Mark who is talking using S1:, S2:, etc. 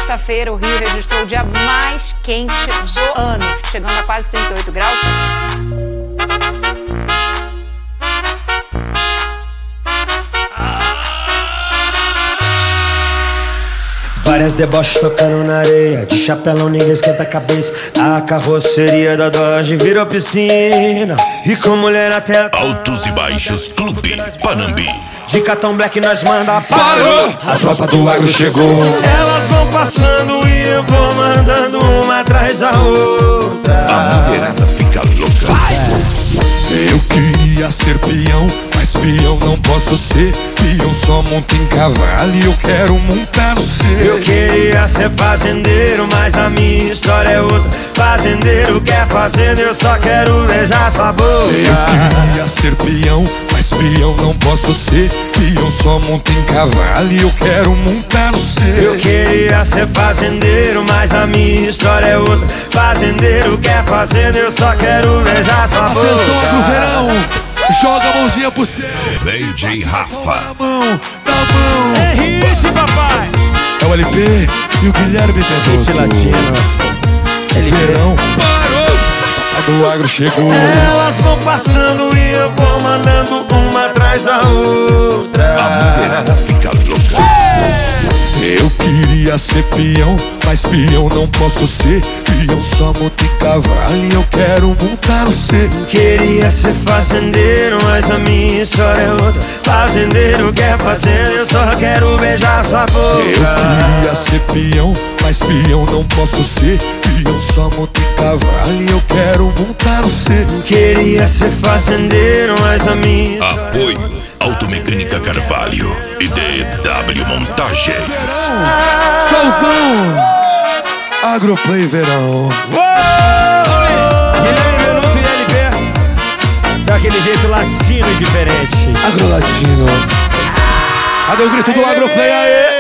S1: sexta-feira, o Rio registrou o dia mais quente do ano, chegando a quase 38 graus.
S2: Várias deboches tocando na areia, de chapelão ninguém esquenta a cabeça. A carroceria da Dodge virou piscina, e com mulher até
S3: Altos e Baixos Clube Panambi.
S2: de cartão black nós manda parou. A tropa do agro chegou. Elas vão passando e eu vou mandando uma atrás da outra.
S3: A mulherada fica louca.
S4: Eu queria ser peão, mas peão não posso ser. Peão só monta em cavalo e eu quero montar no seu.
S2: Eu queria ser fazendeiro, mas a minha história é outra. Fazendeiro quer fazenda, eu só quero beijar sua boca.
S4: Eu queria ser peão, mas peão não posso ser. Peão só monta em cavalo e eu quero montar no seu.
S2: Eu queria ser fazendeiro, mas a minha história é outra. Fazendeiro quer fazenda, eu só quero beijar sua boca.
S4: Atenção, Agro Verão, joga a mãozinha pro céu.
S3: DJ Rafa.
S4: Da mão.
S2: É hit, papai!
S4: É o LP e o Guilherme Pedroso.
S2: Hit latino.
S4: Verão parou. A do agro chegou.
S2: Elas vão passando e eu vou mandando uma atrás da outra.
S3: A mulherada fica louca.
S4: Eu queria ser peão, mas peão não posso ser. Peão só monta em cavalo e eu quero montar no seu.
S2: Queria ser fazendeiro, mas a minha história é outra. Fazendeiro quer fazenda, eu só quero beijar sua boca.
S4: Eu queria ser peão, mas peão não posso ser. Peão só monta em cavalo e eu quero montar no seu.
S2: Queria ser fazendeiro, mas a minha história é
S3: Apoio
S2: outra.
S3: Automecânica Carvalho e DW Montagens.
S4: Salzão, Agroplay Verão.
S2: Guilherme Benuto e LP, daquele jeito latino e diferente.
S4: Agrolatino. Cadê o grito do Agroplay aí?